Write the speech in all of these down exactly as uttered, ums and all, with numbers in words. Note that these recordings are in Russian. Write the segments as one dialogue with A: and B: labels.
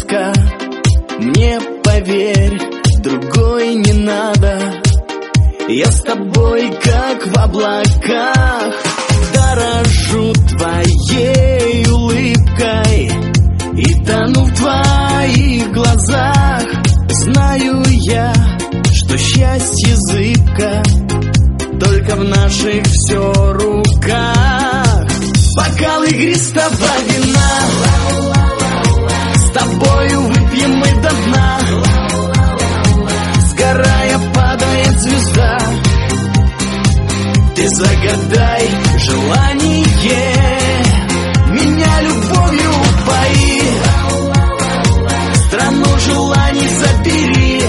A: близко, мне поверь, другой не надо. Я с тобой как в облаках, дорожу твоей улыбкой и тону в твоих глазах. Знаю я, что счастье зыбко, только в наших все руках. Бокал игристого вина, с тобою выпьем мы до дна. Сгорая, падает звезда. Ты загадай желание, меня любовью упои, страну желаний забери,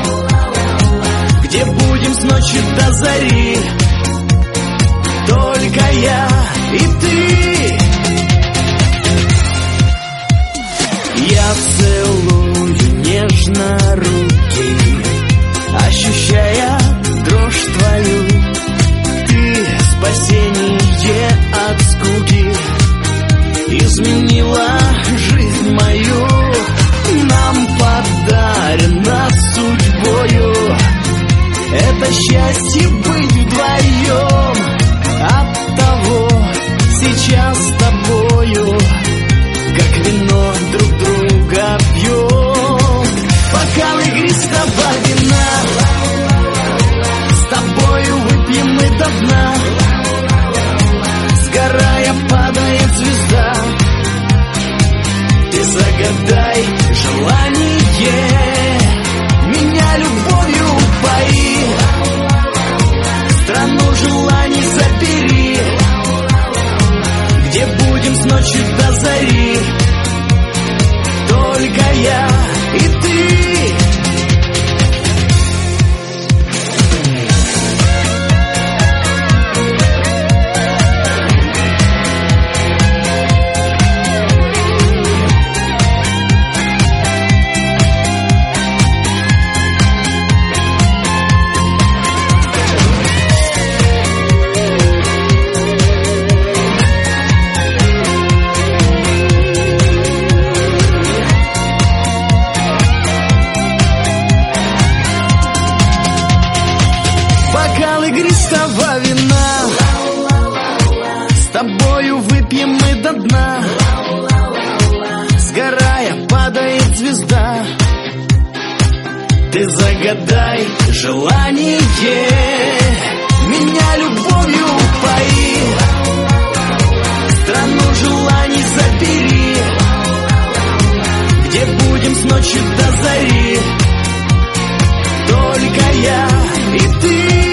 A: где будем с ночи до зари, только я и ты. Я целую нежно руки, ощущая дрожь твою. Ты спасение от скуки, изменила жизнь мою. Нам подарено судьбою это счастье быть вдвоем. Оттого сейчас с тобою как вино друг друга пьем. Бокал игристого вина, с тобою выпьем мы до дна. Сгорая, падает звезда. Ты загадай желание, меня любовью упои, страну желаний забери, где будем с ночи до зари, только я и ты. Игристого вина, с тобою выпьем мы до дна. Сгорая, падает звезда. Ты загадай желание, меня любовью упои, страну желаний забери, где будем с ночи до зари, только я и ты.